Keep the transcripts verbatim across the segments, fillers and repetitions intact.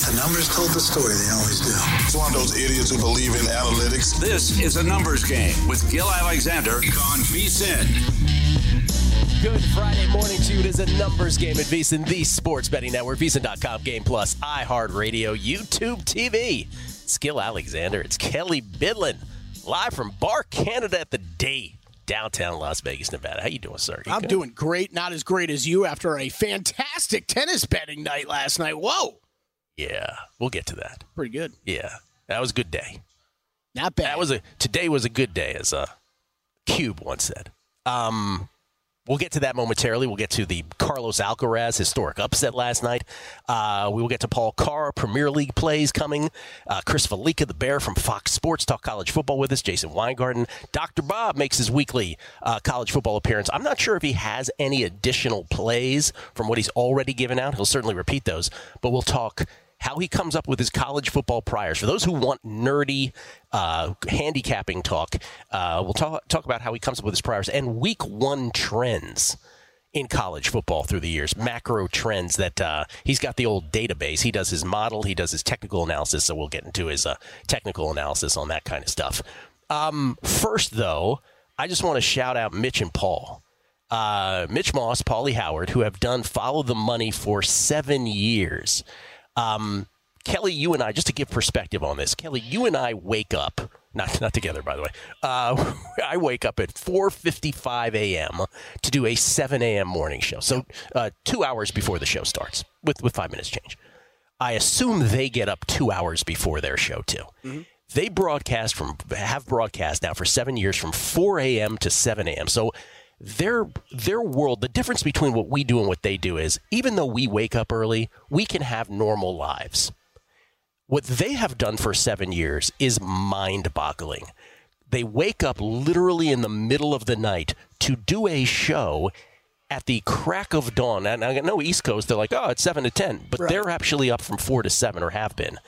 The numbers told the story. They always do. It's one of those idiots who believe in analytics. This is a numbers game with Gil Alexander on VSiN. Good Friday morning to you. It is a numbers game at VSiN, the sports betting network, VSiN dot com, Game Plus, iHeartRadio, YouTube T V. It's Gil Alexander. It's Kelly Bidlin, live from Bar Canada at the Day, downtown Las Vegas, Nevada. How you doing, sir? You I'm good? doing great. Not as great as you after a fantastic tennis betting night last night. Whoa. Yeah, we'll get to that. Pretty good. Yeah, that was a good day. Not bad. That was a today was a good day, as uh, Cube once said. Um, we'll get to that momentarily. We'll get to the Carlos Alcaraz historic upset last night. Uh, we will get to Paul Carr, Premier League plays coming. Uh, Chris Felica, the Bear from Fox Sports, talk college football with us. Jason Weingarten. Doctor Bob makes his weekly uh, college football appearance. I'm not sure if he has any additional plays from what he's already given out. He'll certainly repeat those, but we'll talk how he comes up with his college football priors. For those who want nerdy uh, handicapping talk, uh, we'll talk, talk about how he comes up with his priors and week one trends in college football through the years, macro trends that uh, he's got the old database. He does his model. He does his technical analysis, so we'll get into his uh, technical analysis on that kind of stuff. Um, first, though, I just want to shout out Mitch and Paul. Uh, Mitch Moss, Paulie Howard, who have done Follow the Money for seven years. Um, Kelly, you and I, just to give perspective on this, Kelly, you and I wake up, not not together, by the way. Uh, I wake up at four fifty-five a.m. to do a seven a.m. morning show. So uh, two hours before the show starts with, with five minutes change. I assume they get up two hours before their show, too. Mm-hmm. They broadcast from, have broadcast now for seven years from four a.m. to seven a.m. So Their their world, the difference between what we do and what they do is, even though we wake up early, we can have normal lives. What they have done for seven years is mind-boggling. They wake up literally in the middle of the night to do a show at the crack of dawn. And I know East Coast, they're like, oh, it's seven to ten. But right. They're actually up from four to seven, or have been.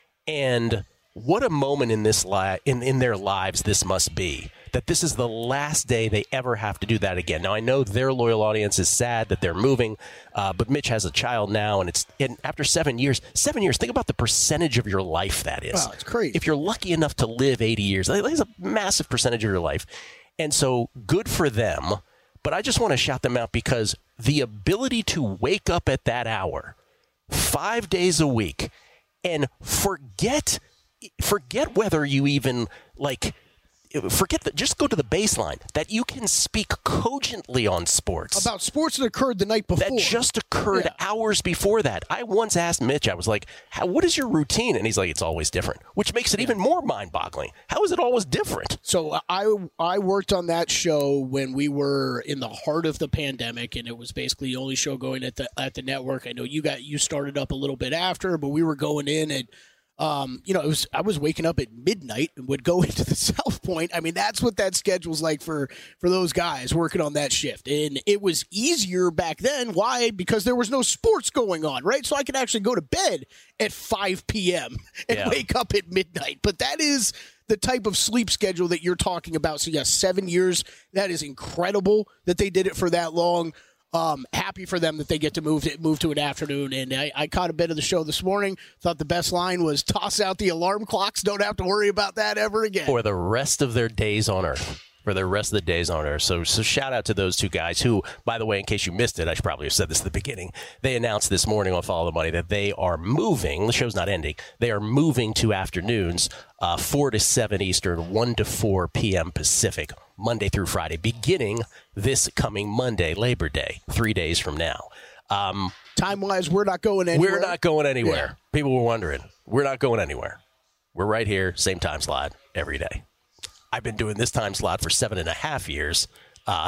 And what a moment in this li- in, in their lives this must be, that this is the last day they ever have to do that again. Now, I know their loyal audience is sad that they're moving, uh, but Mitch has a child now, and it's and after seven years, seven years, think about the percentage of your life that is. Wow, it's crazy. If you're lucky enough to live eighty years, that's a massive percentage of your life. And so good for them, but I just want to shout them out because the ability to wake up at that hour, five days a week, and forget forget whether you even, like, forget that, just go to the baseline, that you can speak cogently on sports. About sports that occurred the night before. That just occurred yeah. hours before that. I once asked Mitch, I was like, How, what is your routine? And he's like, it's always different, which makes it even more mind-boggling. How is it always different? So I, I worked on that show when we were in the heart of the pandemic, and it was basically the only show going at the at the network. I know you got you started up a little bit after, but we were going in and Um, you know, it was I was waking up at midnight and would go into the South Point. I mean, that's what that schedule's like for, for those guys working on that shift. And it was easier back then. Why? Because there was no sports going on, right? So I could actually go to bed at five p.m. and yeah. wake up at midnight. But that is the type of sleep schedule that you're talking about. So, yes, seven years. That is incredible that they did it for that long. Um, happy for them that they get to move to, move to an afternoon. And I, I caught a bit of the show this morning. Thought the best line was, toss out the alarm clocks. Don't have to worry about that ever again. For the rest of their days on Earth. For the rest of the days on Earth. So, so shout out to those two guys who, by the way, in case you missed it, I should probably have said this at the beginning. They announced this morning on Follow the Money that they are moving. The show's not ending. They are moving to afternoons, uh, four to seven Eastern, one to four p.m. Pacific, Monday through Friday, beginning this coming Monday, Labor Day, three days from now. Um, Time-wise, we're not going anywhere. We're not going anywhere. Yeah. People were wondering. We're not going anywhere. We're right here, same time slot, every day. I've been doing this time slot for seven and a half years. Uh,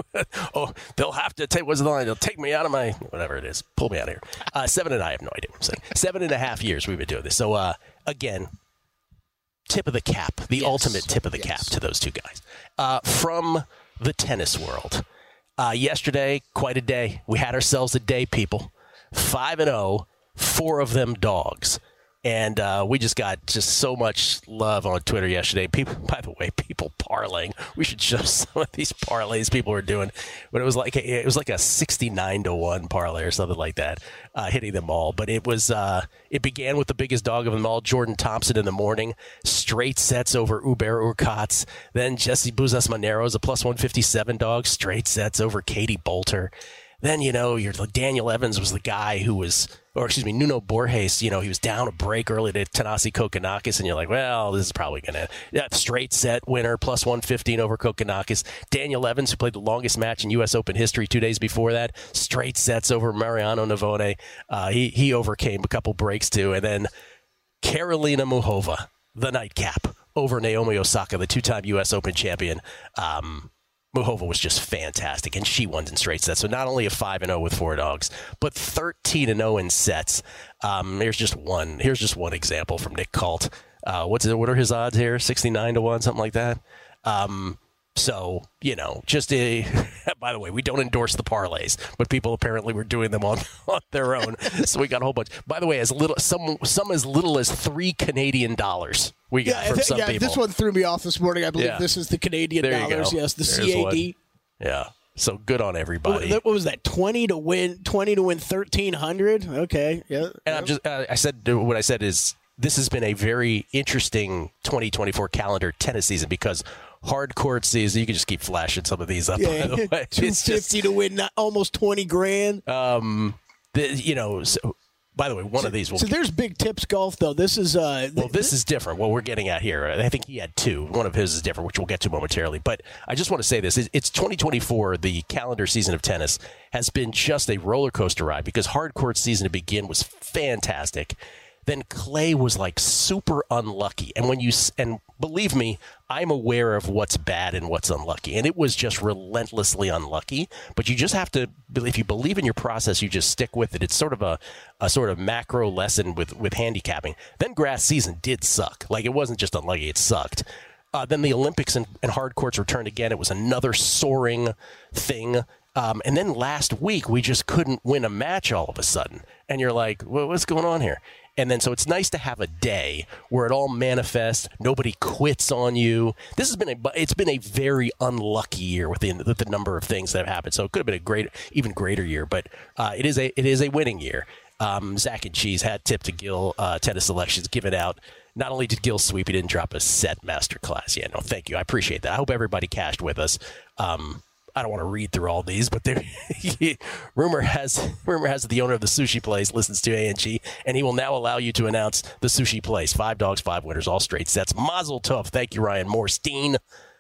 oh, they'll have to take, what's the line? They'll take me out of my, whatever it is, pull me out of here. Uh, seven and I have no idea what I'm saying. Seven and a half years we've been doing this. So, uh, again, tip of the cap, the yes. ultimate tip of the yes. cap to those two guys. Uh, from the tennis world. Uh, yesterday, quite a day. We had ourselves a day, people. five and oh, four of them dogs. And uh, we just got just so much love on Twitter yesterday. People, by the way, people parlaying. We should show some of these parlays people were doing. But it was like a, it was like a sixty-nine to one parlay or something like that, uh, hitting them all. But it was uh, it began with the biggest dog of them all, Jordan Thompson in the morning, straight sets over Uber Urquhart. Then Jesse Buzas Monero's a plus one fifty-seven dog, straight sets over Katie Bolter. Then, you know, your Daniel Evans was the guy who was, or excuse me, Nuno Borges, you know, he was down a break early to Tanasi Kokkinakis, and you're like, well, this is probably going to, yeah, straight set winner, plus one fifteen over Kokkinakis. Daniel Evans, who played the longest match in U S Open history two days before that, straight sets over Mariano Navone. Uh, he, he overcame a couple breaks, too. And then Karolina Muchova, the nightcap, over Naomi Osaka, the two-time U S Open champion. Um Muchova was just fantastic, and she won in straight sets. So not only a five and oh with four dogs, but thirteen and oh in sets. Um, here's just one. Here's just one example from Nick Kalt. Uh, what's it, what are his odds here? sixty-nine to one, something like that. Um, so, you know, just a, by the way, we don't endorse the parlays, but people apparently were doing them on, on their own. So we got a whole bunch. By the way, as little some some as little as three Canadian dollars we got yeah, from th- some yeah, people. This one threw me off this morning. I believe yeah. this is the Canadian there dollars. Yes, the There's C A D. One. Yeah. So good on everybody. What, what was that? Twenty to win. Twenty to win thirteen hundred. Okay. Yeah. And yeah. I'm just. Uh, I said what I said is this has been a very interesting twenty twenty-four calendar tennis season because hard court season. You can just keep flashing some of these up. Yeah, by the way, two fifty to win not, almost twenty grand. Um, the, you know. So, by the way, one so, of these will. So there's Big Tips Golf though. This is. Uh, well, this is different. What we're getting at here, I think he had two. One of his is different, which we'll get to momentarily. But I just want to say this: it's twenty twenty-four. The calendar season of tennis has been just a roller coaster ride because hard court season to begin was fantastic. Then clay was like super unlucky. And when you, and believe me, I'm aware of what's bad and what's unlucky. And it was just relentlessly unlucky. But you just have to, if you believe in your process, you just stick with it. It's sort of a, a sort of macro lesson with, with handicapping. Then grass season did suck. Like it wasn't just unlucky, it sucked. Uh, then the Olympics and, and hard courts returned again. It was another soaring thing. Um, and then last week, we just couldn't win a match all of a sudden. And you're like, well, what's going on here? And then so it's nice to have a day where it all manifests. Nobody quits on you. This has been a it's been a very unlucky year within the, the number of things that have happened. So it could have been a great, even greater year. But uh, it is a it is a winning year. Um, Zach and Cheese had tip to Gil uh, tennis selections given out. Not only did Gil sweep, he didn't drop a set masterclass. Yeah, no, thank you. I appreciate that. I hope everybody cashed with us. Um, I don't want to read through all these, but there, rumor has rumor has that the owner of the sushi place listens to A N G, and he will now allow you to announce the sushi place. Five dogs, five winners, all straight sets. Mazel tov. Thank you, Ryan Morstein.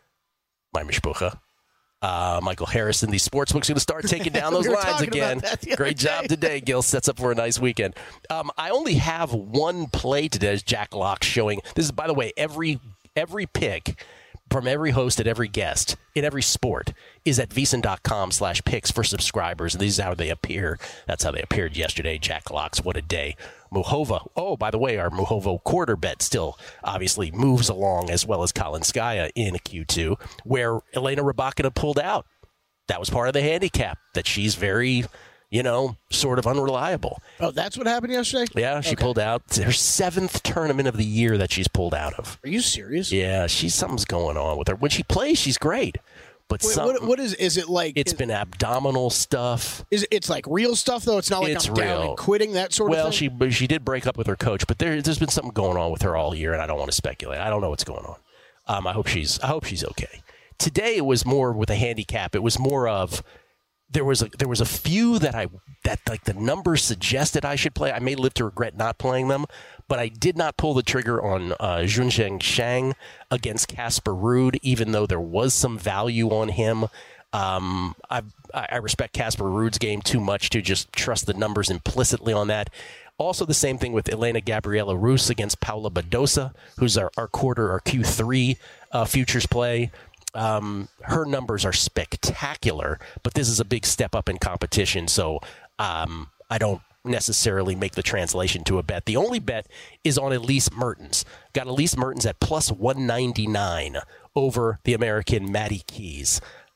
My mishpucha. Uh, Michael Harrison. The sportsbook's going to start taking down those we lines again. Great job today, Gil. Sets up for a nice weekend. Um, I only have one play today, as Jack Locke showing. This is, by the way, every every pick from every host and every guest in every sport is at VSiN.com slash picks for subscribers. And these is how they appear. That's how they appeared yesterday. Jack Locks, what a day. Muchova. Oh, by the way, our Muchova quarter bet still obviously moves along, as well as Kalinskaya in Q two, where Elena Rybakina pulled out. That was part of the handicap, that she's very, you know, sort of unreliable. Oh, that's what happened yesterday? Yeah, she okay. pulled out. It's her seventh tournament of the year that she's pulled out of. Are you serious? Yeah, she's something's going on with her. When she plays, she's great. But Wait, some, what, what is is it like? It's is, been abdominal stuff. Is it's like real stuff though? It's not like It's I'm down real. and quitting, that sort Well, of thing. she she did break up with her coach, but there there's been something going on with her all year, and I don't want to speculate. I don't know what's going on. Um, I hope she's I hope she's okay. Today it was more with a handicap. It was more of there was a there was a few that I that like the numbers suggested I should play. I may live to regret not playing them, but I did not pull the trigger on uh, Junsheng Shang against Casper Ruud, even though there was some value on him. Um, I I respect Casper Ruud's game too much to just trust the numbers implicitly on that. Also, the same thing with Elena Gabriela Rus against Paula Badosa, who's our, our quarter, our Q three uh, futures play. Um, her numbers are spectacular, but this is a big step up in competition, so um, I don't necessarily make the translation to a bet. The only bet is on Elise Mertens. Got Elise Mertens at plus one ninety-nine over the American Maddie Keys.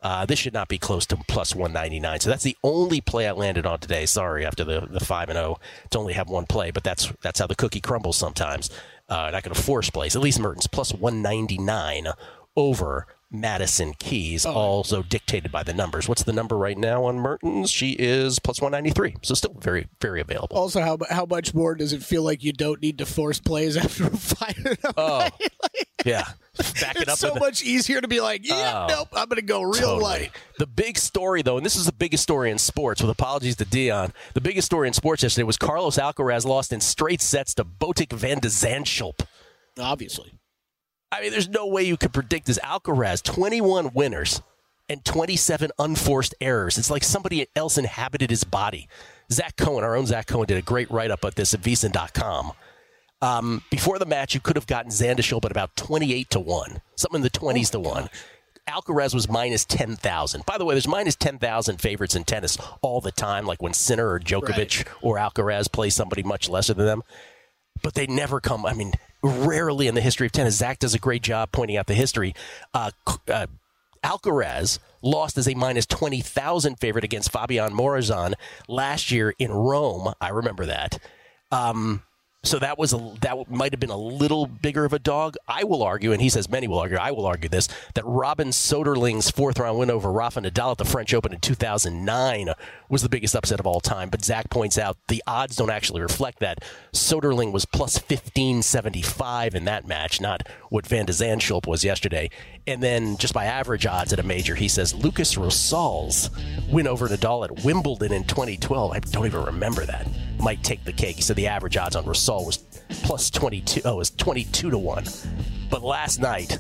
Uh, this should not be close to plus one ninety-nine. So that's the only play I landed on today. Sorry, after the the five and oh to only have one play, but that's that's how the cookie crumbles sometimes. Uh, not going to force plays. At least Mertens plus one ninety-nine over Madison Keys, oh. also dictated by the numbers. What's the number right now on Mertens? She is plus one ninety-three, so still very, very available. Also, how how much more does it feel like you don't need to force plays after a five and oh? Oh, like, yeah. Back it it's up so with much easier to be like, yeah, oh, nope, I'm going to go real totally. light. The big story, though, and this is the biggest story in sports, with apologies to Dion, the biggest story in sports yesterday was Carlos Alcaraz lost in straight sets to Botic van de Zandschulp. Obviously. I mean, there's no way you could predict this. Alcaraz, twenty-one winners and twenty-seven unforced errors. It's like somebody else inhabited his body. Zach Cohen, our own Zach Cohen, did a great write-up at this at V S I N dot com. Um, before the match, you could have gotten Zandschulp at about twenty-eight to one, something in the twenties oh, to one. Alcaraz was minus ten thousand. By the way, there's minus ten thousand favorites in tennis all the time, like when Sinner or Djokovic right. or Alcaraz play somebody much lesser than them. But they never come, I mean, rarely in the history of tennis. Zach does a great job pointing out the history. Uh, uh, Alcaraz lost as a minus twenty thousand favorite against Fabian Morazan last year in Rome. I remember that. Um, so that was a, that might have been a little bigger of a dog. I will argue, and he says many will argue, I will argue this, that Robin Soderling's fourth-round win over Rafa Nadal at the French Open in two thousand nine was the biggest upset of all time. But Zach points out the odds don't actually reflect that. Soderling was plus fifteen seventy-five in that match, not what Van de Zandschulp was yesterday. And then just by average odds at a major, he says Lucas Rosal's win over Nadal at Wimbledon in twenty twelve, I don't even remember that, might take the cake. He said the average odds on Rosal was plus twenty-two. Oh, it was twenty-two to one. But last night,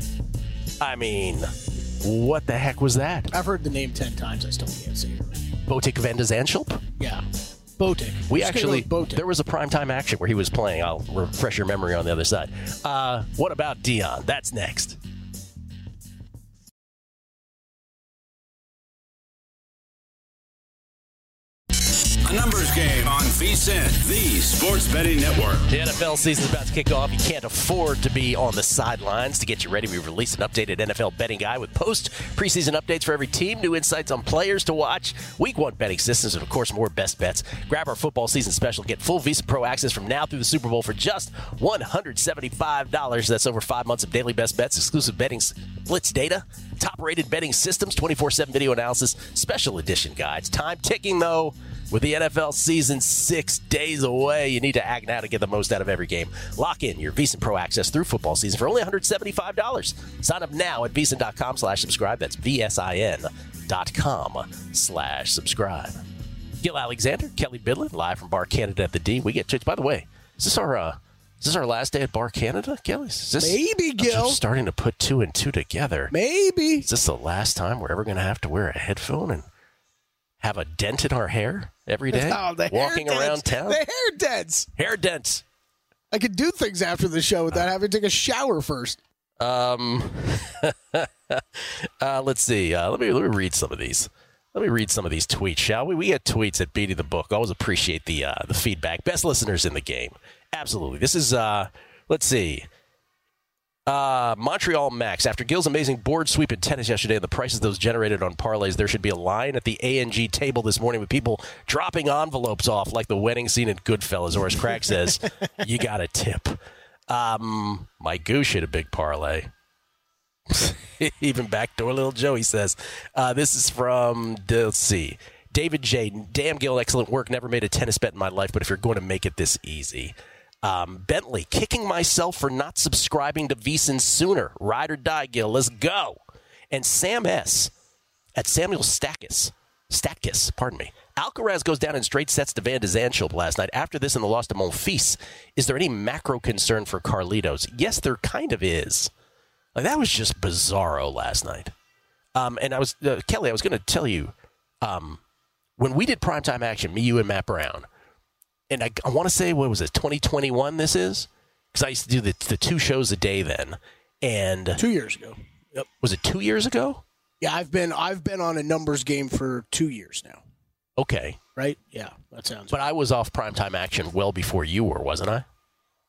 I mean, what the heck was that? I've heard the name ten times. I still can't say it right. Botic van de Zandschulp? Yeah. Botic. We Just actually, Botic. There was a primetime action where he was playing. I'll refresh your memory on the other side. Uh, what about Dion? That's next. A numbers game on V S I N, the Sports Betting Network. The N F L season is about to kick off. You can't afford to be on the sidelines. To get you ready, we released an updated N F L betting guide with post preseason updates for every team, new insights on players to watch, week one betting systems, and of course more best bets. Grab our football season special. Get full Visa Pro access from now through the Super Bowl for just one hundred seventy-five dollars. That's over five months of daily best bets, exclusive betting blitz data, top-rated betting systems, twenty-four seven video analysis, special edition guides. Time ticking, though. With the N F L season six days away, you need to act now to get the most out of every game. Lock in your V S I N Pro access through football season for only one hundred seventy-five dollars. Sign up now at V S I N dot com slash subscribe. That's V S I N dot com slash subscribe. Gil Alexander, Kelly Bidlin, live from Bar Canada at the D. We get to, by the way, is this our uh, is this our last day at Bar Canada, Kelly? Is this, Maybe, Gil. I'm starting to put two and two together. Maybe. Is this the last time we're ever going to have to wear a headphone and have a dent in our hair every day, oh, the walking hair around dents. town? The hair dents. Hair dents. I could do things after the show without having to take a shower first. Um, uh, let's see. Uh, let me let me read some of these. Let me read some of these tweets, shall we? We get tweets at Beatty the Book. Always appreciate the uh, the feedback. Best listeners in the game. Absolutely. This is. Uh, let's see. Uh, Montreal Max. After Gil's amazing board sweep in tennis yesterday and the prices those generated on parlays, there should be a line at the A and G table this morning with people dropping envelopes off like the wedding scene in Goodfellas, or as Craig says, you got a tip. Um, my goose hit a big parlay. Even backdoor little Joey says. Uh, this is from, let's see, David J. Damn, Gil, excellent work. Never made a tennis bet in my life, but if you're going to make it this easy. Um, Bentley, kicking myself for not subscribing to V S I N sooner. Ride or die, Gil. Let's go. And Sam S. at Samuel Stackis. Statkis, pardon me. Alcaraz goes down in straight sets to Van de Zandschulp last night. After this and the loss to Monfils, is there any macro concern for Carlitos? Yes, there kind of is. Like, that was just bizarro last night. Um, and I was, uh, Kelly, I was going to tell you, um, when we did primetime action, me, you, and Matt Brown, and I, I want to say, what was it, twenty twenty-one this is? Because I used to do the, the two shows a day then. And two years ago. Yep. Was it two years ago? Yeah, I've been I've been on a numbers game for two years now. Okay. Right? Yeah, that sounds But right. I was off primetime action well before you were, wasn't I?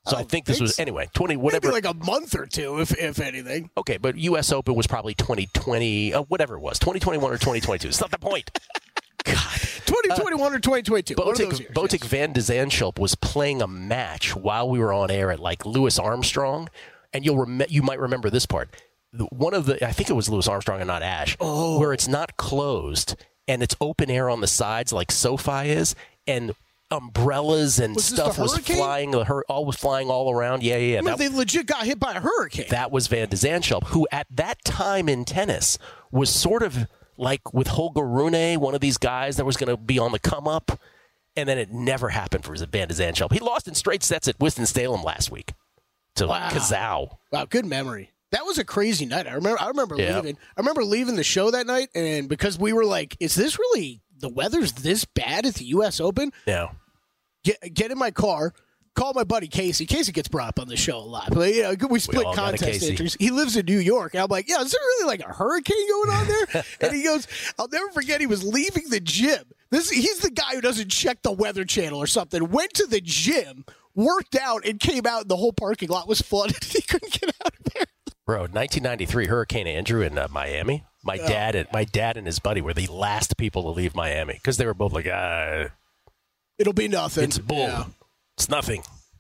So I, I think this think was, so. anyway, twenty, whatever. Maybe like a month or two, if if anything. Okay, but U S Open was probably twenty twenty, uh, whatever it was, twenty twenty-one or twenty twenty-two. It's not the point. God. twenty twenty-one uh, or twenty twenty-two. Botic, Botic yes. Van de Zandschulp was playing a match while we were on air at like Louis Armstrong, and you'll rem- you might remember this part. One of the, I think it was Louis Armstrong and not Ash, oh. where it's not closed and it's open air on the sides like SoFi is, and umbrellas and was stuff was flying, the hur- all was flying all around. Yeah, yeah, yeah. I mean, that, they legit got hit by a hurricane. That was Van de Zandschulp, who at that time in tennis was sort of like with Holger Rune, one of these guys that was going to be on the come up, and then it never happened for Van de Zandschulp. He lost in straight sets at Winston-Salem last week to wow. Kazau. Wow, good memory. That was a crazy night. I remember. I remember yeah. leaving. I remember leaving the show that night, and because we were like, "Is this really the weather's this bad at the U S Open?" Yeah. Get get in my car, call my buddy Casey. Casey gets brought up on the show a lot. But, you know, we split we contest entries. He lives in New York. And I'm like, yeah, is there really like a hurricane going on there? And he goes, I'll never forget, he was leaving the gym. This He's the guy who doesn't check the Weather Channel or something. Went to the gym, worked out, and came out, and the whole parking lot was flooded. He couldn't get out of there. Bro, nineteen ninety-three Hurricane Andrew in uh, Miami. My oh. dad and my dad and his buddy were the last people to leave Miami because they were both like, ah, it'll be nothing. It's bull. Yeah. It's nothing.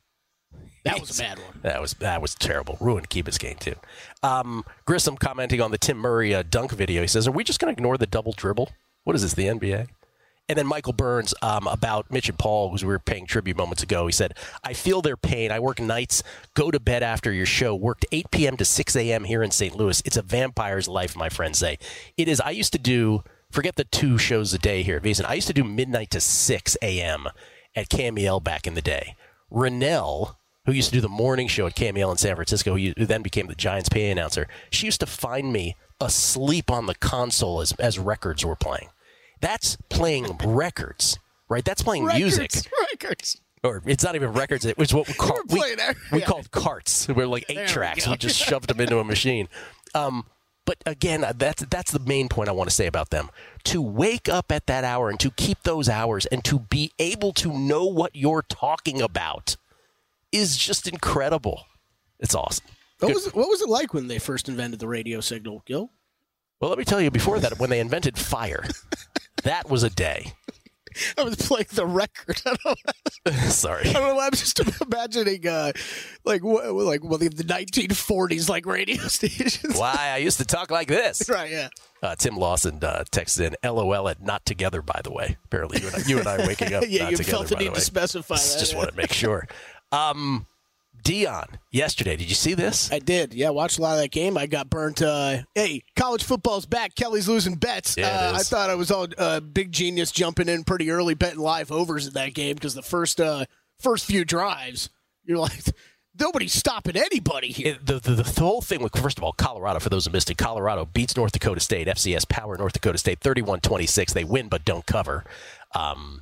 That was a bad one. That was that was terrible. Ruined Keba's game, too. Um, Grissom commenting on the Tim Murray uh, dunk video. He says, are we just going to ignore the double dribble? What is this, the N B A? And then Michael Burns um, about Mitch and Paul, who we were paying tribute moments ago. He said, I feel their pain. I work nights, go to bed after your show, worked eight p.m. to six a.m. here in Saint Louis. It's a vampire's life, my friends say. It is. I used to do, forget the two shows a day here at VSiN. I used to do midnight to six a.m. at K M E L back in the day. Renelle, who used to do the morning show at K M E L in San Francisco, who then became the Giants P A announcer, she used to find me asleep on the console as, as records were playing. That's playing records, right? That's playing records, music. Records. Or it's not even records. It was what we, call, we, we yeah. called carts. We were like eight there tracks. We, we just shoved them into a machine. Um, but again, that's that's the main point I want to say about them. To wake up at that hour and to keep those hours and to be able to know what you're talking about is just incredible. It's awesome. What Good. was it, what was it like when they first invented the radio signal, Gil? Well, let me tell you, before that, when they invented fire, that was a day. I was playing the record. I don't know. Sorry. I don't know. I'm just imagining, uh, like, what, like, well, the nineteen forties, like, radio stations. Why, I used to talk like this. Right, yeah. Uh, Tim Lawson uh, texted in, L O L at not together, by the way. Apparently, you and I, you and I are waking up yeah, not you together, felt the by need the way. to specify that. Just yeah. want to make sure. Um, Dion, yesterday, did you see this? I did. Yeah, watched a lot of that game. I got burnt. Uh, hey, college football's back. Kelly's losing bets. Yeah, uh, I thought I was all uh, big genius jumping in pretty early, betting live overs in that game because the first uh, first few drives, you're like, nobody's stopping anybody here. It, the, the, the whole thing with, first of all, Colorado, for those who missed it, Colorado beats North Dakota State, F C S Power North Dakota State, thirty-one twenty-six. They win but don't cover. Um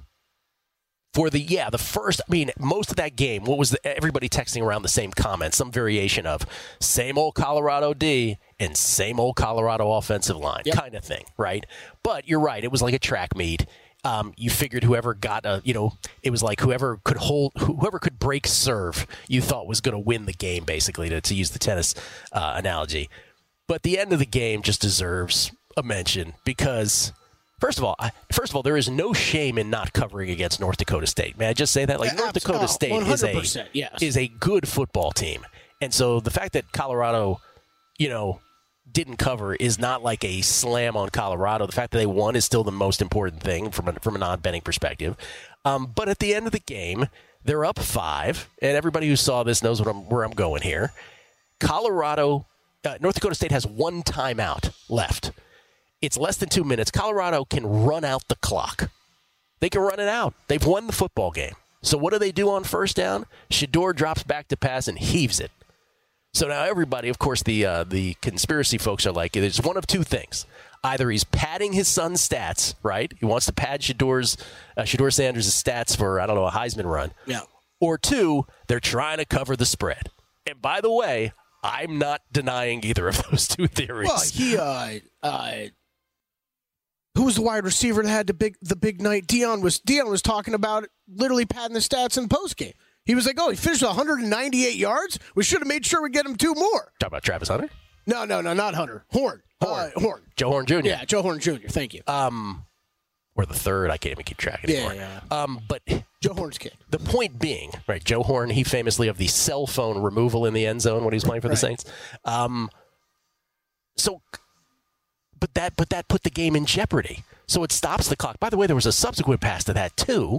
For the, yeah, the first, I mean, most of that game, what was the, everybody texting around the same comments, some variation of same old Colorado D and same old Colorado offensive line yep. kind of thing, right? But you're right, it was like a track meet. Um, you figured whoever got a, you know, it was like whoever could hold, whoever could break serve, you thought was going to win the game, basically, to, to use the tennis uh, analogy. But the end of the game just deserves a mention because... First of all, first of all, there is no shame in not covering against North Dakota State. May I just say that? Like, North Dakota State is a yes. is a good football team, and so the fact that Colorado, you know, didn't cover is not like a slam on Colorado. The fact that they won is still the most important thing from a, from a non-betting perspective. Um, but at the end of the game, they're up five, and everybody who saw this knows what I'm, where I'm going here. Colorado, uh, North Dakota State has one timeout left. It's less than two minutes. Colorado can run out the clock. They can run it out. They've won the football game. So what do they do on first down? Shedeur drops back to pass and heaves it. So now everybody, of course, the uh, the conspiracy folks are like, there's one of two things. Either he's padding his son's stats, right? He wants to pad Shedeur's, uh, Shedeur Sanders' stats for, I don't know, a Heisman run. Yeah. Or two, they're trying to cover the spread. And by the way, I'm not denying either of those two theories. Well, he, uh, uh, who was the wide receiver that had the big the big night? Dion was Dion was talking about it, literally padding the stats in the postgame. He was like, oh, he finished with one hundred ninety-eight yards? We should have made sure we get him two more. Talk about Travis Hunter? No, no, no, not Hunter. Horn. Horn. Uh, Horn. Joe Horn Junior Yeah, Joe Horn Junior Thank you. Um, or the third. I can't even keep track anymore. Yeah, Um, but Joe Horn's kid. The point being, right, Joe Horn, he famously of the cell phone removal in the end zone when he was playing for the Right. Saints. Um, so, but that, but that put the game in jeopardy. So it stops the clock. By the way, there was a subsequent pass to that too.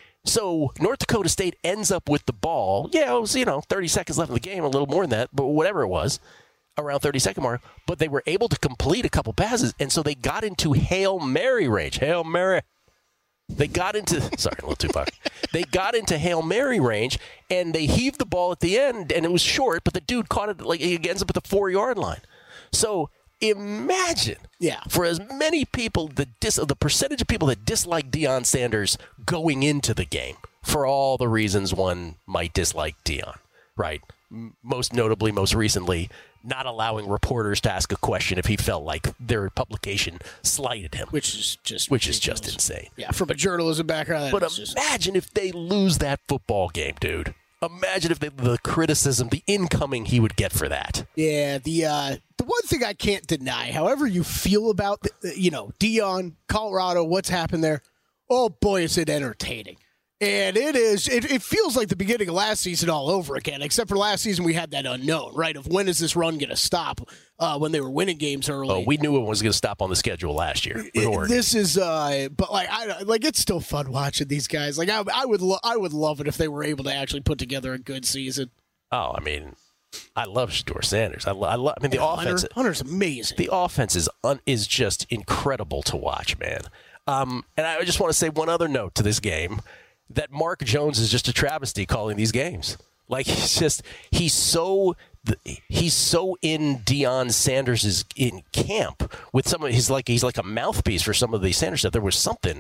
So North Dakota State ends up with the ball. Yeah, it was, you know, thirty seconds left in the game, a little more than that, but whatever it was, around thirty-second mark. But they were able to complete a couple passes, and so they got into Hail Mary range. Hail Mary. They got into, sorry, a little too far. They got into Hail Mary range, and they heaved the ball at the end, and it was short, but the dude caught it, like, he ends up at the four-yard line. So imagine, Yeah. for as many people, the dis, the percentage of people that dislike Deion Sanders going into the game, for all the reasons one might dislike Deion, right? M- Most notably, most recently, not allowing reporters to ask a question if he felt like their publication slighted him, Which is just which is just ridiculous. insane. Yeah, from a journalism background. But it's just, imagine if they lose that football game, dude. Imagine if they, the criticism, the incoming he would get for that. yeah, the uh, the one thing I can't deny, however you feel about, the, you know, Deion, Colorado, what's happened there, oh boy, is it entertaining. And it is, it, it feels like the beginning of last season all over again, except for last season we had that unknown, right, of when is this run going to stop uh, when they were winning games early. Oh, we knew it was going to stop on the schedule last year. with It- Oregon. this is, uh, but like, I like it's still fun watching these guys. Like, I, I would, lo- I would love it if they were able to actually put together a good season. Oh, I mean, I love Shedeur Sanders. I, lo- I love. I mean, the offense. Hunter, Hunter's amazing. The offense is un, is just incredible to watch, man. Um, and I just want to say one other note to this game, that Mark Jones is just a travesty calling these games. Like, he's just he's so he's so in Deion Sanders' in camp with some of he's like he's like a mouthpiece for some of the Sanders stuff. There was something.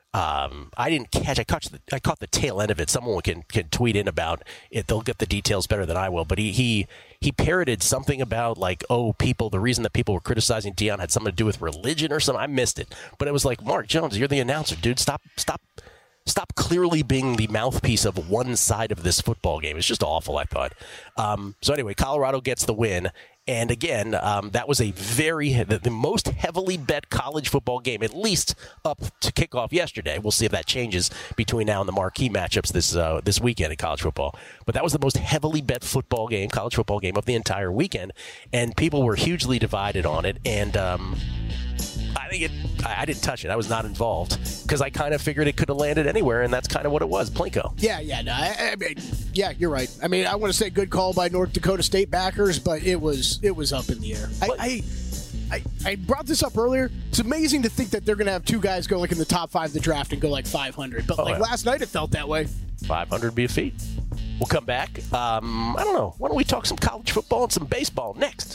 Um, I didn't catch. I caught the I caught the tail end of it. Someone can can tweet in about it. They'll get the details better than I will. But he he he parroted something about like, oh, people. The reason that people were criticizing Deion had something to do with religion or something. I missed it. But it was like, Mark Jones, you're the announcer, dude. Stop stop. Stop clearly being the mouthpiece of one side of this football game. It's just awful, I thought. Um, so anyway, Colorado gets the win. And again, um, that was a very the, the most heavily bet college football game, at least up to kickoff yesterday. We'll see if that changes between now and the marquee matchups this uh, this weekend in college football. But that was the most heavily bet football game, college football game of the entire weekend, and people were hugely divided on it. And um, I think it. I, I didn't touch it. I was not involved because I kind of figured it could have landed anywhere, and that's kind of what it was. Plinko. Yeah, yeah, no, I, I mean, yeah, you're right. I mean, I want to say good call by North Dakota State backers, but it was it was up in the air. I, I, I, I brought this up earlier. It's amazing to think that they're going to have two guys go like in the top five of the draft and go like five hundred. But Oh, like yeah. last night, it felt that way. five hundred be a feat. We'll come back. Um, I don't know. Why don't we talk some college football and some baseball next?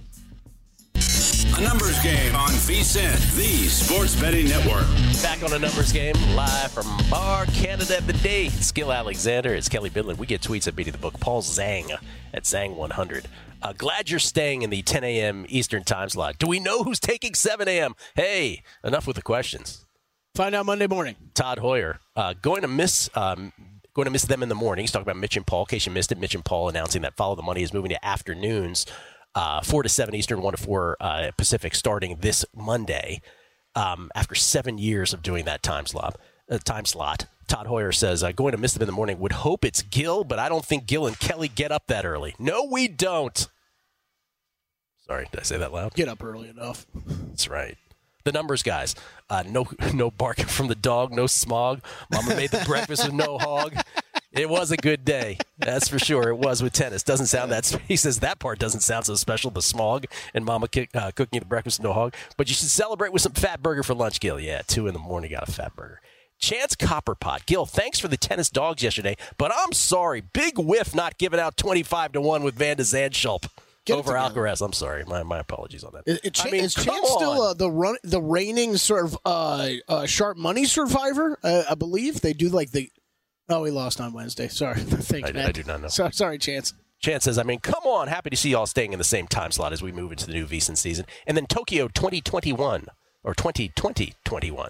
A numbers game on VSiN, the sports betting network. Back on a numbers game, live from Bar Canada at the day. It's Gil Alexander. It's Kelly Bidlin. We get tweets at Beating the Book. Paul Zhang at Zhang one hundred. Uh, glad you're staying in the ten a.m. Eastern time slot. Do we know who's taking seven a.m.? Hey, enough with the questions. Find out Monday morning. Todd Hoyer uh, going to miss um, going to miss them in the morning. He's talking about Mitch and Paul. In case you missed it, Mitch and Paul announcing that Follow the Money is moving to afternoons, uh, four to seven Eastern, one to four uh, Pacific, starting this Monday. Um, after seven years of doing that time slot, uh, time slot, Todd Hoyer says, uh, going to miss them in the morning. Would hope it's Gil, but I don't think Gil and Kelly get up that early. No, we don't. Sorry, did I say that loud? Get up early enough. That's right. The numbers, guys. Uh, no no barking from the dog, no smog. Mama made the breakfast with no hog. It was a good day. That's for sure. It was with tennis. Doesn't sound that – he says that part doesn't sound so special, the smog and Mama kick, uh, cooking you the breakfast with no hog. But you should celebrate with some fat burger for lunch, Gil. Yeah, two in the morning, got a fat burger. Chance Copperpot. Gil, thanks for the tennis dogs yesterday, but I'm sorry. Big whiff not giving out twenty-five to one with Van de Zandschulp. Get it Over together. Alcaraz. I'm sorry. My my apologies on that. Is, is, I mean, is come Chance still on. uh, the run, the reigning sort of uh, uh, sharp money survivor? Uh, I believe they do like the. Oh, he lost on Wednesday. Sorry, thanks, I- man. I do not know. So, sorry, Chance. Chance says, I mean, come on. Happy to see y'all staying in the same time slot as we move into the new VSiN season. And then Tokyo twenty twenty-one, or twenty twenty twenty-one.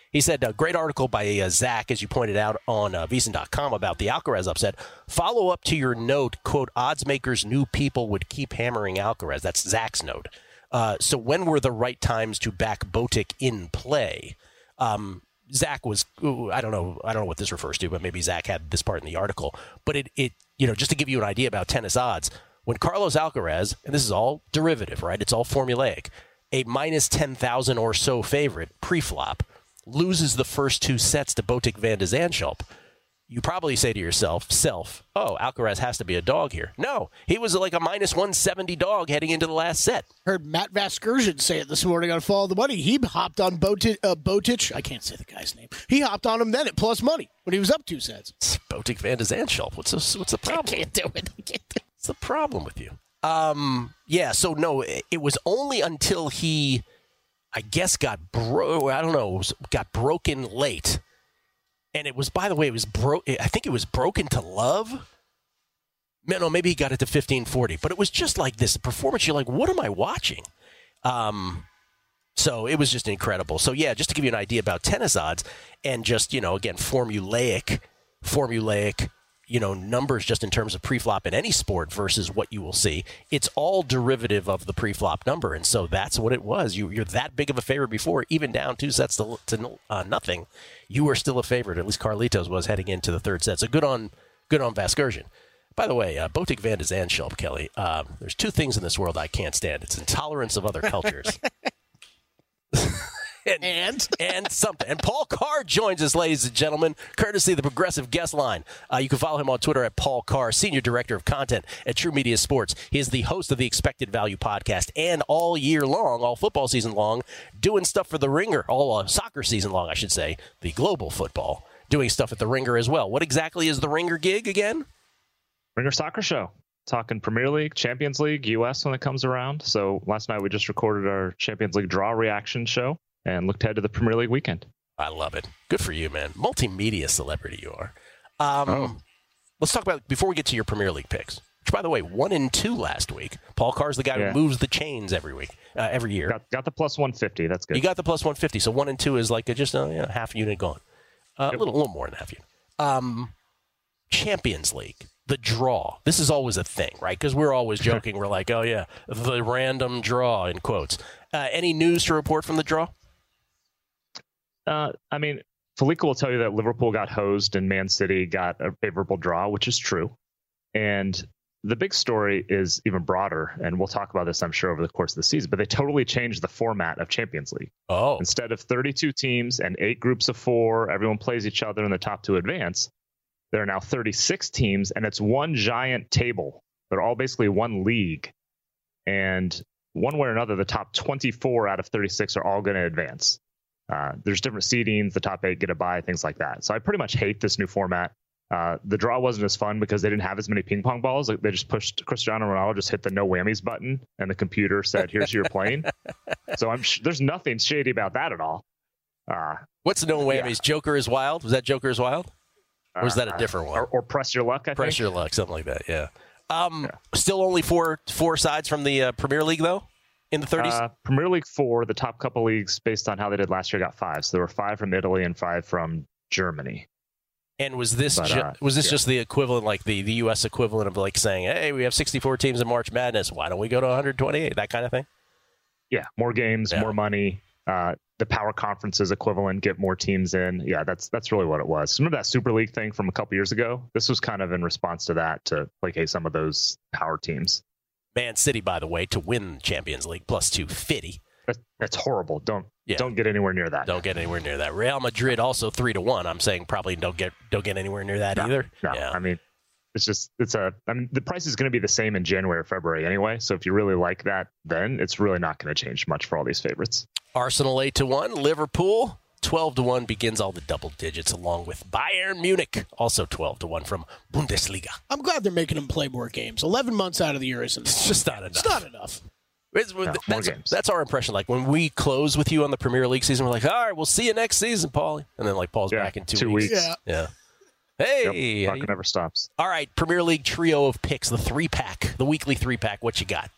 He said, a great article by uh, Zach, as you pointed out on uh, V S I N dot com about the Alcaraz upset. Follow up to your note, quote, odds makers knew people would keep hammering Alcaraz. That's Zach's note. Uh, so when were the right times to back Botic in play? Um, Zach was, ooh, I don't know, I don't know what this refers to, but maybe Zach had this part in the article. But it, it, you know, just to give you an idea about tennis odds, when Carlos Alcaraz, and this is all derivative, right? It's all formulaic, a minus ten thousand or so favorite pre-flop loses the first two sets to Botic van de Zandschulp, you probably say to yourself, self, oh, Alcaraz has to be a dog here. No, he was like a minus one seventy dog heading into the last set. Heard Matt Vasgersian say it this morning on Follow the Money. He hopped on Botic, uh, Botic. I can't say the guy's name. He hopped on him then at plus money when he was up two sets. It's Botic van de Zandschulp. What's the, what's the problem? I can't do it. I can't do it. What's the problem with you? Um, yeah, so no, it, it was only until he, I guess, got bro. I don't know, got broken late. And it was, by the way, it was bro. I think it was broken to love. No, maybe he got it to fifteen forty. But it was just like this performance. You're like, what am I watching? Um, so it was just incredible. So, yeah, just to give you an idea about tennis odds and just, you know, again, formulaic, formulaic, you know, numbers just in terms of preflop in any sport versus what you will see. It's all derivative of the preflop number. And so that's what it was. You, you're that big of a favorite before, even down two sets to, to uh, nothing. You were still a favorite. At least Carlitos was heading into the third set. So good on good on Vasgersian. By the way, uh, Botic van de Zandschulp, Kelly, um, there's two things in this world I can't stand. It's intolerance of other cultures. And, and and something. And Paul Carr joins us, ladies and gentlemen, courtesy of the Progressive Guest Line. Uh, you can follow him on Twitter at Paul Carr, Senior Director of Content at True Media Sports. He is the host of the Expected Value podcast, and all year long, all football season long, doing stuff for the Ringer, all uh, soccer season long, I should say, the global football, doing stuff at the Ringer as well. What exactly is the Ringer gig again? Ringer Soccer Show. Talking Premier League, Champions League, U S when it comes around. So last night we just recorded our Champions League draw reaction show and looked ahead to the Premier League weekend. I love it. Good for you, man. Multimedia celebrity you are. Um, oh. Let's talk about, before we get to your Premier League picks, which, by the way, one and two last week. Paul Carr's the guy yeah. who moves the chains every week, uh, every year. Got, got the plus one fifty. That's good. You got the plus one fifty. So one and two is like a, just a you know, half unit gone. Uh, yep. A little, little more than half unit. Um, Champions League. The draw. This is always a thing, right? Because we're always joking. We're like, oh, yeah, the random draw, in quotes. Uh, any news to report from the draw? Uh, I mean, Felica will tell you that Liverpool got hosed and Man City got a favorable draw, which is true. And the big story is even broader, and we'll talk about this, I'm sure, over the course of the season, but they totally changed the format of Champions League. Oh. Instead of thirty-two teams and eight groups of four, everyone plays each other in the top two advance. There are now thirty-six teams, and it's one giant table. They're all basically one league. And one way or another, the top twenty-four out of thirty-six are all going to advance. Uh, there's different seedings. The top eight get a bye, things like that. So I pretty much hate this new format. Uh, the draw wasn't as fun because they didn't have as many ping pong balls. Like, they just pushed Cristiano Ronaldo, just hit the no whammies button, and the computer said, here's your plane. So I'm sh- there's nothing shady about that at all. Uh, What's the no whammies? Yeah. Joker is Wild? Was that Joker is Wild? Or is that a different one? Or, or Press Your Luck, I Press think. Your Luck, something like that, yeah. Um, yeah. Still only four four sides from the uh, Premier League, though, in the thirties? Uh, Premier League four, the top couple leagues, based on how they did last year, got five. So there were five from Italy and five from Germany. And was this but, ju- uh, was this yeah. just the equivalent, like the, the U S equivalent of like saying, hey, we have sixty-four teams in March Madness. Why don't we go to one hundred twenty-eight? That kind of thing? Yeah, more games, yeah. more money. Uh, the power conferences equivalent, get more teams in. Yeah, that's that's really what it was. Remember that Super League thing from a couple years ago? This was kind of in response to that, to placate some of those power teams. Man City, by the way, to win the Champions League, plus two fifty. That, that's horrible. Don't yeah. don't get anywhere near that. Don't get anywhere near that. Real Madrid also three to one. I'm saying probably don't get don't get anywhere near that no, either. No, yeah. I mean, it's just it's a. I mean, the price is going to be the same in January or February anyway. So if you really like that, then it's really not going to change much for all these favorites. Arsenal eight to one, Liverpool twelve to one begins all the double digits, along with Bayern Munich also twelve to one from Bundesliga. I'm glad they're making them play more games. Eleven months out of the year isn't. It's just not enough. It's not enough. It's, no, that's, that's our impression. Like when we close with you on the Premier League season, we're like, all right, we'll see you next season, Paulie. And then like Paul's yeah, back in two, two weeks. weeks. Yeah. yeah. Hey, yep, clock never stops. All right, Premier League trio of picks, the three pack, the weekly three pack. What you got?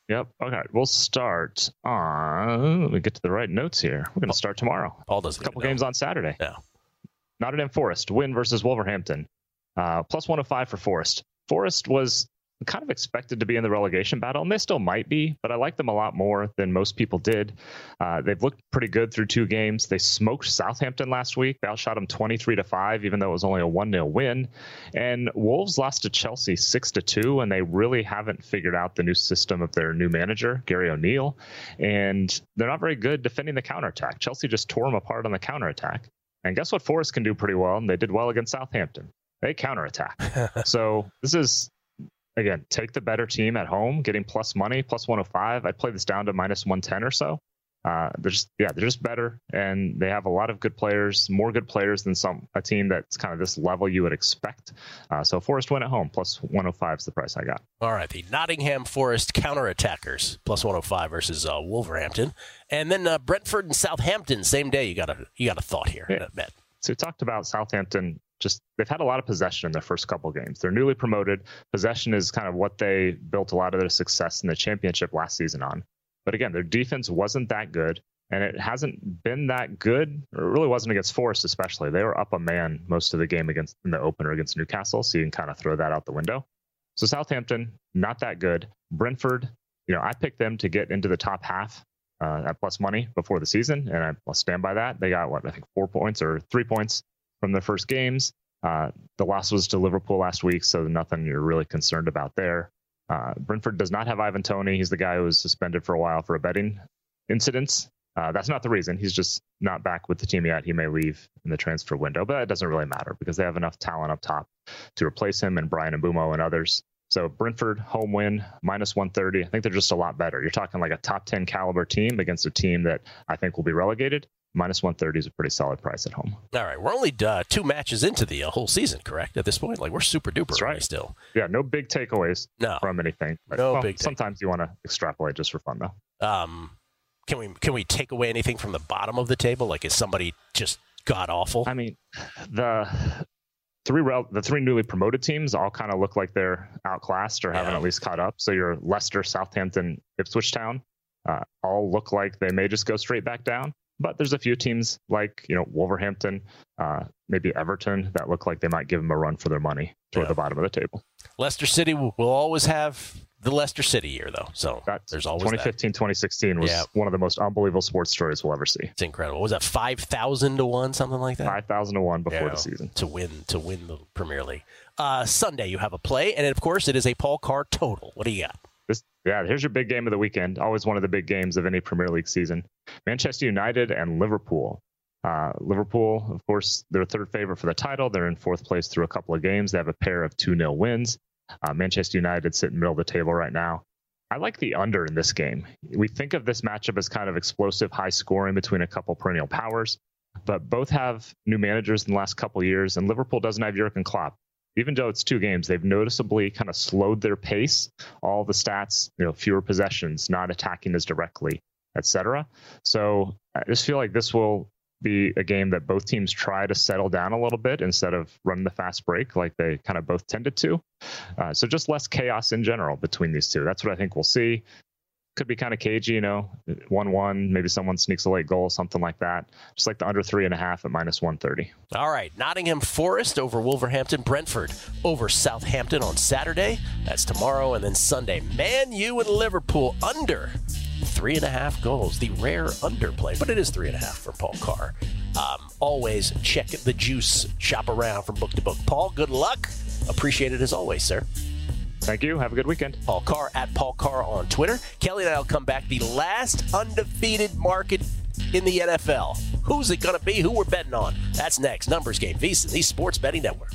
Yep. Okay. We'll start on. Let me get to the right notes here. We're going to start tomorrow. Paul doesn't. A couple games on Saturday. Yeah. Nottingham Forest win versus Wolverhampton. Uh, plus one oh five for Forest. Forest was kind of expected to be in the relegation battle, and they still might be, but I like them a lot more than most people did. Uh, they've looked pretty good through two games. They smoked Southampton last week. They outshot them twenty-three to five, even though it was only a one nil win. And Wolves lost to Chelsea six to two, and they really haven't figured out the new system of their new manager, Gary O'Neill. And they're not very good defending the counterattack. Chelsea just tore them apart on the counterattack. And guess what Forest can do pretty well? And they did well against Southampton. They counterattack. So this is, again, take the better team at home, getting plus money, plus one oh five. I'd play this down to minus one ten or so. Uh, they're just, yeah, they're just better, and they have a lot of good players, more good players than some a team that's kind of this level you would expect. Uh, so Forest win at home, plus one oh five is the price I got. All right, the Nottingham Forest counterattackers, plus one oh five versus uh, Wolverhampton, and then uh, Brentford and Southampton, same day. You got a you got a thought here, yeah. Matt. So we talked about Southampton. Just they've had a lot of possession in their first couple of games. They're newly promoted. Possession is kind of what they built a lot of their success in the championship last season on. But again, their defense wasn't that good, and it hasn't been that good, or it really wasn't against Forest especially. They were up a man most of the game against in the opener against Newcastle, so you can kind of throw that out the window. So Southampton, not that good. Brentford, you know, I picked them to get into the top half uh, at plus money before the season, and I'll stand by that. They got, what, I think four points or three points from their first games. Uh, the loss was to Liverpool last week, so nothing you're really concerned about there. Uh, Brentford does not have Ivan Toney. He's the guy who was suspended for a while for a betting incident. Uh, that's not the reason. He's just not back with the team yet. He may leave in the transfer window, but it doesn't really matter because they have enough talent up top to replace him and Brian Mbumo and others. So Brentford, home win, minus one thirty. I think they're just a lot better. You're talking like a top ten caliber team against a team that I think will be relegated. Minus one thirty is a pretty solid price at home. All right. We're only uh, two matches into the uh, whole season, correct, at this point? Like, we're super duper That's right. still. Yeah, no big takeaways no. from anything. But, no well, big Sometimes you want to extrapolate just for fun, though. Um, can we can we take away anything from the bottom of the table? Like, is somebody just god-awful? I mean, the three the three newly promoted teams all kind of look like they're outclassed or yeah. haven't at least caught up. So your Leicester, Southampton, Ipswich Town uh, all look like they may just go straight back down. But there's a few teams like, you know, Wolverhampton, uh, maybe Everton that look like they might give them a run for their money toward yeah. the bottom of the table. Leicester City will always have the Leicester City year, though. So That's, there's always twenty fifteen, twenty sixteen was yeah. one of the most unbelievable sports stories we'll ever see. It's incredible. Was that five thousand to one, something like that? five thousand to one before yeah, the season. To win to win the Premier League. Uh, Sunday, you have a play, and of course, it is a Paul Carr total. What do you got? This, yeah, here's your big game of the weekend. Always one of the big games of any Premier League season. Manchester United and Liverpool. Uh, Liverpool, of course, they're third favorite for the title. They're in fourth place through a couple of games. They have a pair of two nil wins. Uh, Manchester United sit in the middle of the table right now. I like the under in this game. We think of this matchup as kind of explosive, high scoring between a couple perennial powers, but both have new managers in the last couple of years, and Liverpool doesn't have Jurgen Klopp. Even though it's two games, they've noticeably kind of slowed their pace. All the stats, you know, fewer possessions, not attacking as directly, et cetera. So I just feel like this will be a game that both teams try to settle down a little bit instead of running the fast break like they kind of both tended to. Uh, so just less chaos in general between these two. That's what I think we'll see. Could be kind of cagey, you know, one one, maybe someone sneaks a late goal, something like that. Just like the under three and a half at minus one thirty. All right. Nottingham Forest over Wolverhampton. Brentford over Southampton on Saturday. That's tomorrow. And then Sunday, Man U and Liverpool under three and a half goals. The rare underplay, but it is three and a half for Paul Carr. Um, always check the juice. Shop around from book to book. Paul, good luck. Appreciate it as always, sir. Thank you. Have a good weekend. Paul Carr at Paul Carr on Twitter. Kelly and I will come back. The last undefeated market in the N F L. Who's it going to be? Who we're betting on? That's next. Numbers Game. VSiN, the Sports Betting Network.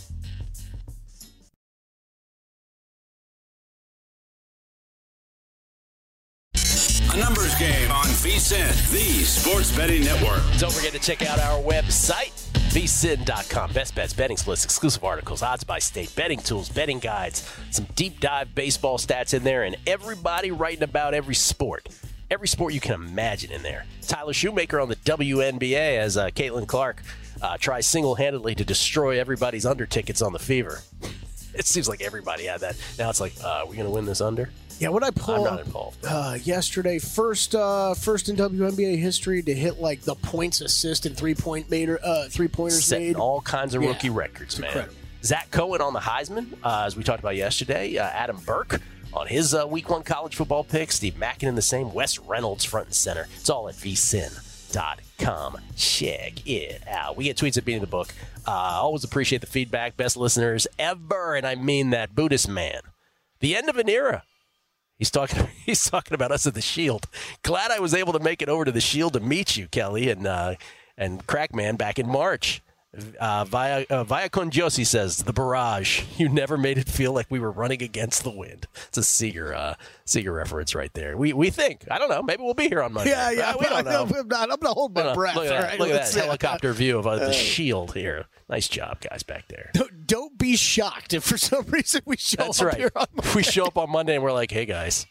A numbers game on VSiN, the Sports Betting Network. Don't forget to check out our website, V S I N dot com. Best bets, betting splits, exclusive articles, odds by state, betting tools, betting guides, some deep dive baseball stats in there, and everybody writing about every sport. Every sport you can imagine in there. Tyler Shoemaker on the W N B A as uh, Caitlin Clark uh, tries single-handedly to destroy everybody's under tickets on the Fever. It seems like everybody had that. Now it's like, uh, are we going to win this under? Yeah, what I pulled I'm not involved. Uh, yesterday, first uh, first in W N B A history to hit like the points, assist, and three point made, uh, three pointers Setting made. all kinds of Yeah, rookie records, man. incredible. Zach Cohen on the Heisman, uh, as we talked about yesterday. Uh, Adam Burke on his uh, week one college football pick. Steve Mackin in the same. Wes Reynolds front and center. It's all at v sin dot com. Check it out. We get tweets at Beating the Book. Uh, always appreciate the feedback. Best listeners ever, and I mean that. Buddhist man. The end of an era. He's talking. He's talking about us at the Shield. Glad I was able to make it over to the Shield to meet you, Kelly, and uh, and Crackman back in March. Uh, via uh, Via Conjosi says the barrage. You never made it feel like we were running against the wind. It's a Seager uh, Seager reference right there. We we think. I don't know. Maybe we'll be here on Monday. Yeah, yeah. Uh, we don't know. I'm not, I'm not holding my Uh, breath. Look at all that, right? look at Let's that see. helicopter view of uh, the Shield here. Nice job, guys, back there. Don't, don't be shocked if for some reason we show That's up right. here on Monday. We show up on Monday and we're like, hey, guys.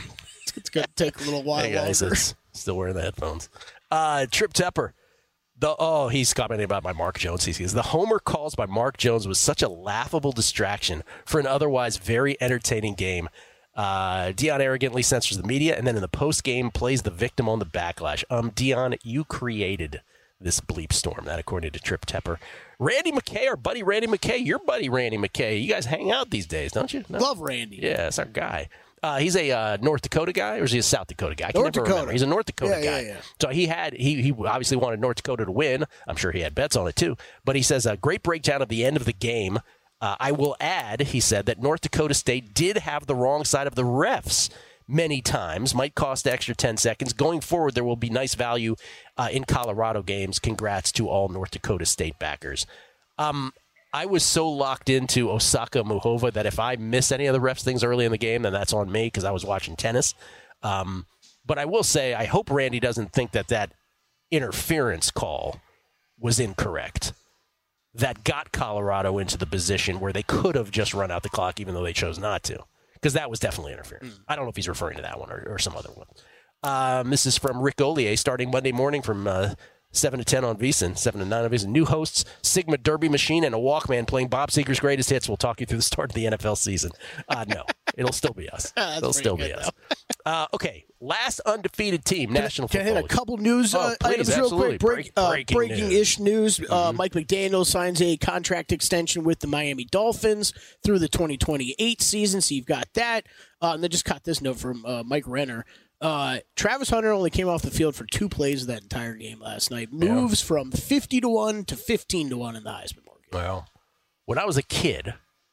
It's going to take a little while Hey, guys, longer. it's still wearing the headphones. Uh, Trip Tepper. The, oh, he's commenting about my Mark Jones. He says, the homer calls by Mark Jones was such a laughable distraction for an otherwise very entertaining game. Uh, Dion arrogantly censors the media and then in the post-game plays the victim on the backlash. Um, Dion, you created this bleep storm. That according to Trip Tepper. Randy McKay, our buddy Randy McKay. Your buddy Randy McKay. You guys hang out these days, don't you? No? Love Randy. Yeah, that's our guy. Uh, he's a uh, North Dakota guy, or is he a South Dakota guy? I can North never Dakota. remember. He's a North Dakota Yeah, guy. yeah, yeah. So he had he he obviously wanted North Dakota to win. I'm sure he had bets on it too. But he says a great breakdown of the end of the game. Uh, I will add, he said, that North Dakota State did have the wrong side of the refs many times. Might cost the extra ten seconds. Going forward, there will be nice value uh, in Colorado games. Congrats to all North Dakota State backers. Um. I was so locked into Osaka Muhova that if I miss any of the refs things early in the game, then that's on me because I was watching tennis. Um, but I will say, I hope Randy doesn't think that that interference call was incorrect. That got Colorado into the position where they could have just run out the clock, even though they chose not to. Because that was definitely interference. Mm. I don't know if he's referring to that one or, or some other one. Um, this is from Rick Ollier, starting Monday morning from uh, seven to ten on VSiN, seven to nine on VSiN. New hosts, Sigma Derby Machine and a Walkman playing Bob Seger's Greatest Hits. We'll talk you through the start of the N F L season. Uh, no, it'll still be us. It'll still be us. Uh, okay, last undefeated team, National Can I Football hit a League. couple news Oh, uh, please, items real absolutely. quick? Break, Break- uh, breaking breaking-ish news. Uh, Mike McDaniel signs a contract extension with the Miami Dolphins through the twenty twenty-eight season, so you've got that. Uh, and then just caught this note from uh, Mike Renner. Uh, Travis Hunter only came off the field for two plays of that entire game last night. Moves yeah. from fifty to one to fifteen to one in the Heisman market. Well, when I was a kid,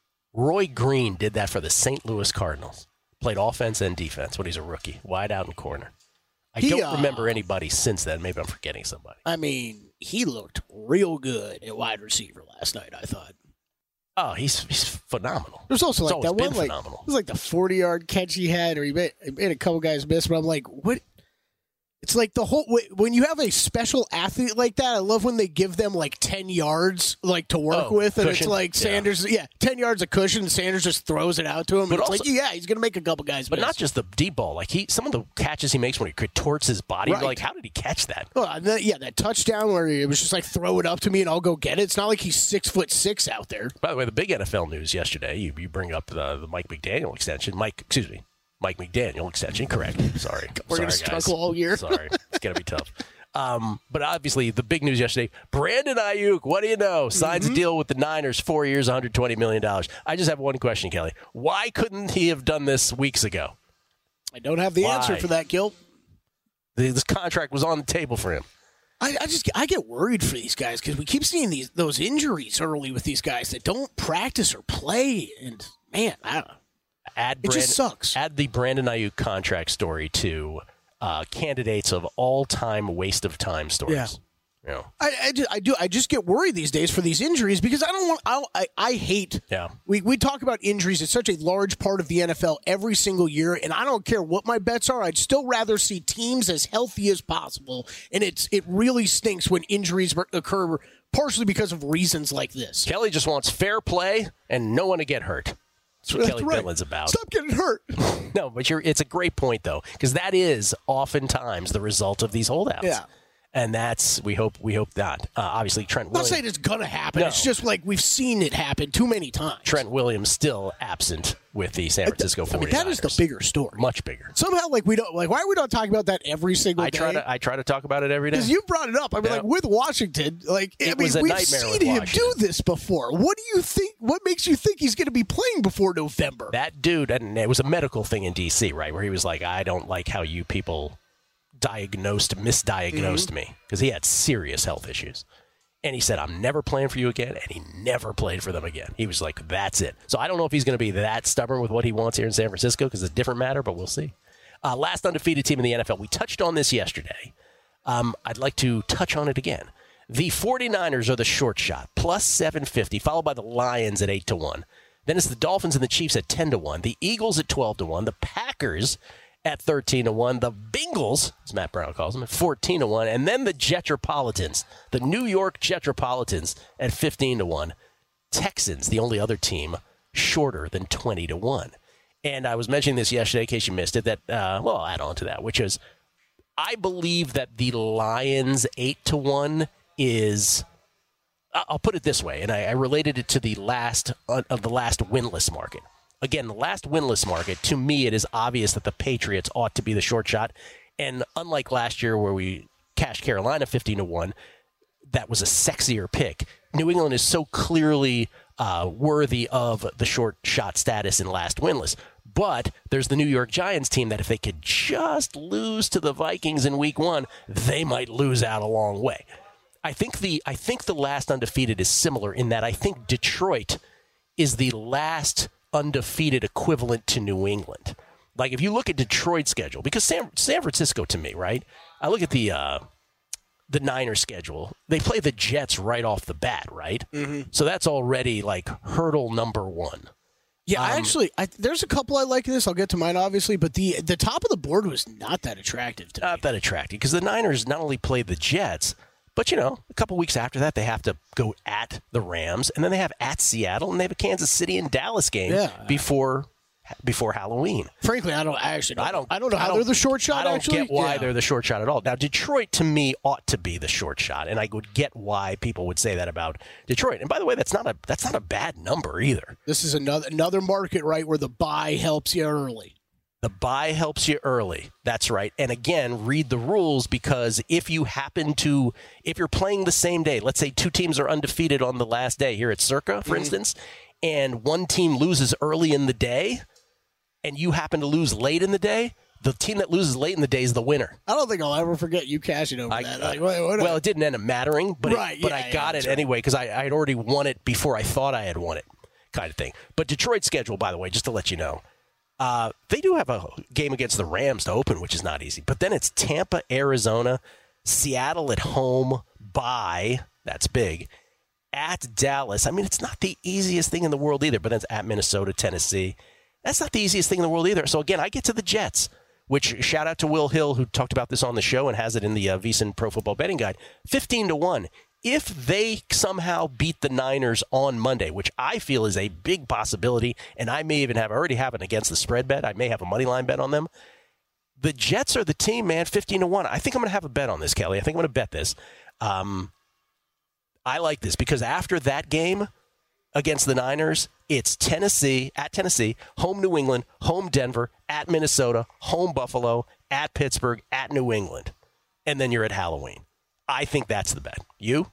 Roy Green did that for the Saint Louis Cardinals. Played offense and defense when he's a rookie, wide out in corner. I he, don't uh, remember anybody since then. Maybe I'm forgetting somebody. I mean, he looked real good at wide receiver last night, I thought. Oh, he's he's phenomenal. There's also like that one, like phenomenal. it was like the forty yard catch he had, or he made, he made a couple guys miss. But I'm like, what? It's like the whole when you have a special athlete like that. I love when they give them like ten yards like to work oh, with, and cushion. it's like Sanders, yeah. yeah, ten yards of cushion. And Sanders just throws it out to him, but and it's also, like, yeah, he's gonna make a couple guys. But miss. not just the deep ball. Like he, some of the catches he makes when he contorts his body. Right. You're like, how did he catch that? Well, and then, yeah, that touchdown where it was just like throw it up to me and I'll go get it. It's not like he's six foot six out there. By the way, the big N F L news yesterday. You, you bring up the, the Mike McDaniel extension. Mike, excuse me. Mike McDaniel extension, correct. Sorry. We're going to struggle all year. Sorry. It's going to be tough. Um, but obviously, the big news yesterday, Brandon Ayuk, what do you know? Signs mm-hmm. a deal with the Niners, four years, one hundred twenty million dollars. I just have one question, Kelly. Why couldn't he have done this weeks ago? I don't have the Why? answer for that, Gil. This contract was on the table for him. I, I just I get worried for these guys because we keep seeing these those injuries early with these guys that don't practice or play. And, man, I don't know. Add it Brandon, just sucks. Add the Brandon Ayuk contract story to uh, candidates of all-time waste of time stories. Yeah. You know. I, I, just, I do. I just get worried these days for these injuries because I don't want. I I, I hate. Yeah. We we talk about injuries. It's such a large part of the N F L every single year, and I don't care what my bets are. I'd still rather see teams as healthy as possible. And it's it really stinks when injuries occur partially because of reasons like this. Kelly just wants fair play and no one to get hurt. That's what That's Kelly right. Dillon's about. Stop getting hurt. No, but you're, it's a great point, though, because that is oftentimes the result of these holdouts. Yeah. And that's we hope we hope not. Uh, obviously, Trent I'm not Williams. saying it's going to happen. No. It's just like we've seen it happen too many times. Trent Williams still absent with the San Francisco I mean, forty-niners. that is the bigger story. Much bigger. Somehow, like we don't like. Why are we not talking about that every single I day? try to I try to talk about it every day. Because you brought it up. I mean, Yeah. like with Washington, like I It mean, was a we've nightmare seen with him Washington. do this before. What do you think? What makes you think he's going to be playing before November? That dude, and it was a medical thing in D C, right, where he was like, I don't like how you people diagnosed, misdiagnosed Mm-hmm. me, because he had serious health issues. And he said, I'm never playing for you again, and he never played for them again. He was like, that's it. So I don't know if he's going to be that stubborn with what he wants here in San Francisco, because it's a different matter, but we'll see. Uh, last undefeated team in the N F L. We touched on this yesterday. Um, I'd like to touch on it again. The forty-niners are the short shot, plus seven fifty, followed by the Lions at eight to one. Then it's the Dolphins and the Chiefs at ten to one, the Eagles at twelve to one, the Packers at thirteen to one, the Bengals, as Matt Brown calls them, at fourteen to one, and then the Jetropolitans, the New York Jetropolitans at fifteen to one. Texans, the only other team shorter than twenty to one. And I was mentioning this yesterday, in case you missed it, that, uh, well, I'll add on to that, which is I believe that the Lions eight to one is, I'll put it this way, and I, I related it to the last uh, of the last winless market. Again, the last winless market, to me, it is obvious that the Patriots ought to be the short shot. And unlike last year where we cashed Carolina fifteen to one, that was a sexier pick. New England is so clearly uh, worthy of the short shot status in last winless. But there's the New York Giants team that if they could just lose to the Vikings in week one, they might lose out a long way. I think the I think the last undefeated is similar in that I think Detroit is the last undefeated equivalent to New England. Like if you look at Detroit's schedule, because San, San Francisco to me, right? I look at the uh, the Niners schedule. They play the Jets right off the bat, right? Mm-hmm. So that's already like hurdle number one. Yeah, I Um, actually, I, there's a couple I like in this. I'll get to mine, obviously, but the the top of the board was not that attractive to me. Not that attractive because the Niners not only play the Jets, but, you know, a couple weeks after that, they have to go at the Rams, and then they have at Seattle, and they have a Kansas City and Dallas game Yeah. before before Halloween. Frankly, I don't I actually. Don't, I don't. I don't know how they're the short shot. I don't actually. get why Yeah. they're the short shot at all. Now, Detroit to me ought to be the short shot, and I would get why people would say that about Detroit. And by the way, that's not a that's not a bad number either. This is another another market, right, where the buy helps you early. The buy helps you early. That's right. And again, read the rules, because if you happen to, if you're playing the same day, let's say two teams are undefeated on the last day here at Circa, for mm-hmm. instance, and one team loses early in the day, and you happen to lose late in the day, the team that loses late in the day is the winner. I don't think I'll ever forget you cashing over I, that. uh, Like, what, what, well, it didn't end up mattering, but, Right, it, but yeah, I yeah, got that's it right. anyway because I, I had already won it before I thought I had won it, kind of thing. But Detroit's schedule, by the way, just to let you know, uh, they do have a game against the Rams to open, which is not easy. But then it's Tampa, Arizona, Seattle at home, bye, that's big, at Dallas. I mean, it's not the easiest thing in the world either, but then it's at Minnesota, Tennessee. That's not the easiest thing in the world either. So, again, I get to the Jets, which shout out to Will Hill, who talked about this on the show and has it in the uh, VSiN Pro Football Betting Guide, fifteen to one. If they somehow beat the Niners on Monday, which I feel is a big possibility, and I may even have already have an against the spread bet. I may have a money line bet on them. The Jets are the team, man, fifteen to one. I think I'm going to have a bet on this, Kelly. I think I'm going to bet this. Um, I like this because after that game against the Niners, it's Tennessee, at Tennessee, home New England, home Denver, at Minnesota, home Buffalo, at Pittsburgh, at New England. And then you're at Halloween. I think that's the bet. You?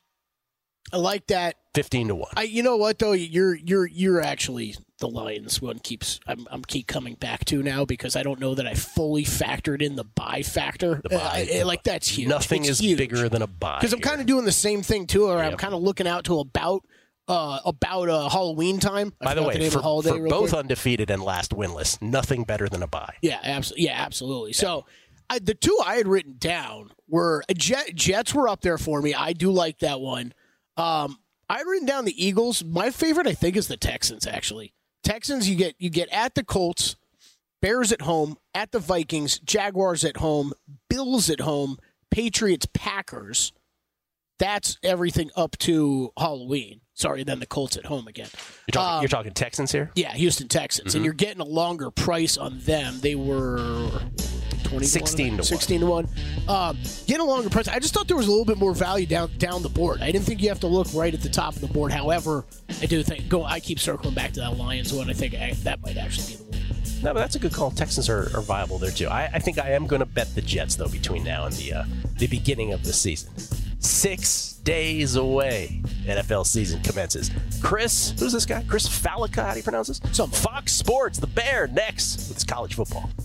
I like that. fifteen to one. I, you know what though? You're you're you're actually the Lions one keeps I'm I'm keep coming back to now because I don't know that I fully factored in the buy factor. The buy, uh, like that's huge. Nothing it's is huge. bigger than a buy. Because I'm kind of doing the same thing too. Or Yep. I'm kind of looking out to about uh, about uh, Halloween time. I By the forgot way, name of for, the holiday for real both quick. undefeated and last winless, nothing better than a buy. Yeah, absolutely. Yeah, absolutely. Yeah. So I, the two I had written down were Jet, Jets were up there for me. I do like that one. Um, I had written down the Eagles. My favorite, I think, is the Texans. Actually, Texans. You get you get at the Colts, Bears at home, at the Vikings, Jaguars at home, Bills at home, Patriots, Packers. That's everything up to Halloween. Sorry, then the Colts at home again. You're talking, Um, you're talking Texans here? Yeah, Houston Texans, Mm-hmm. and you're getting a longer price on them. They were twenty sixteen to one. sixteen to one. Um, get a longer price. I just thought there was a little bit more value down down the board. I didn't think you have to look right at the top of the board. However, I do think go. I keep circling back to that Lions one. I think I, that might actually be the one. No, but that's a good call. Texans are, are viable there too. I, I think I am going to bet the Jets though between now and the uh, the beginning of the season. Six days away, N F L season commences. Chris, who's this guy? Chris Fallica, how do you pronounce this? Some Fox Sports, the Bear, next with his college football.